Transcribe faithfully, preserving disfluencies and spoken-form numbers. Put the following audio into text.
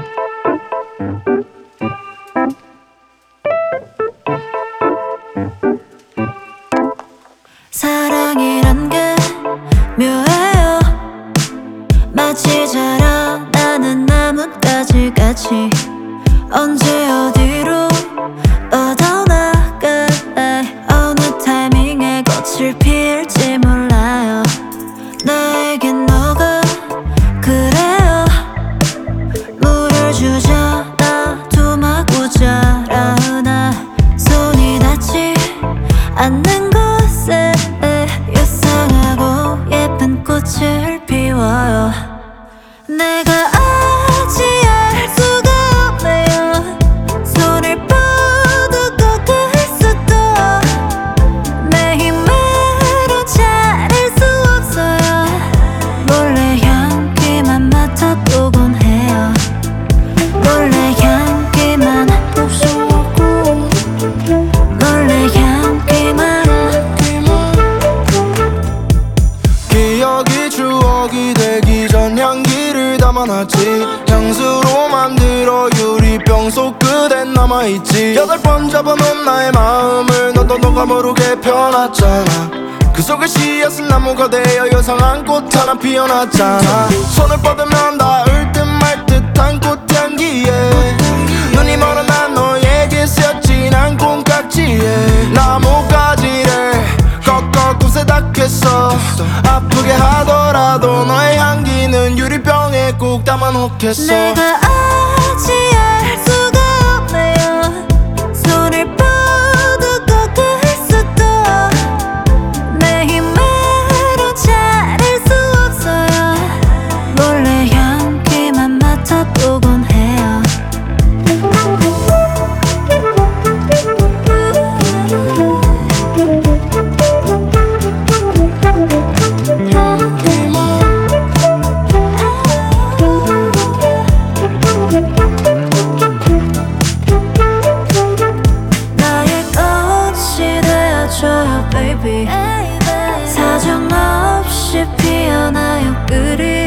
사랑이란 게 묘해요. 마치 자라나는 나뭇가지 같이 언제 어디로 뻗어나가 어느 타이밍에 꽃을 피울지 몰라요. 나에겐 너가 그래요. 물을 주잖아 도마고 자라나 손이 닿지 않는 곳에 유상하고 예쁜 꽃을 피워요. 내가 아직 알 수가 없네요. 손을 뻗어 꺾을 수도 내 힘으로 자를 수 없어요. 몰래 향기만 맡아보곤 해요. 몰래 향기만 몰래 향기만 기억이 추억이 되기 전 향기를 담아놨지. 향수로 만들어 유리병 속 그댄 남아있지. 여덟 번 잡아놓은 나의 마음을 너도 너가 모르게 펴놨잖아. 그 속에 씨앗은 나무가 되어 요상한 꽃 하나 피어났잖아. 손을 뻗으면 닿을 듯 말 듯한 꽃향기에 눈이 멀어 난 너에게 쓰였지. 난 콩깍지에 나뭇가지를 꺾어 꿈새 닿겠어. 아프게 하더라도 너의 향기는 유리병에 꼭 담아놓겠어. 내가 아직 알 수가 없네요. 손을 뻗어 꺾을 수도 내 힘으로 자를 수 없어요. 몰래 향기만 맡아보곤 해요. 나의 꽃이 되어줘요 baby. 사정없이 피어나요 그리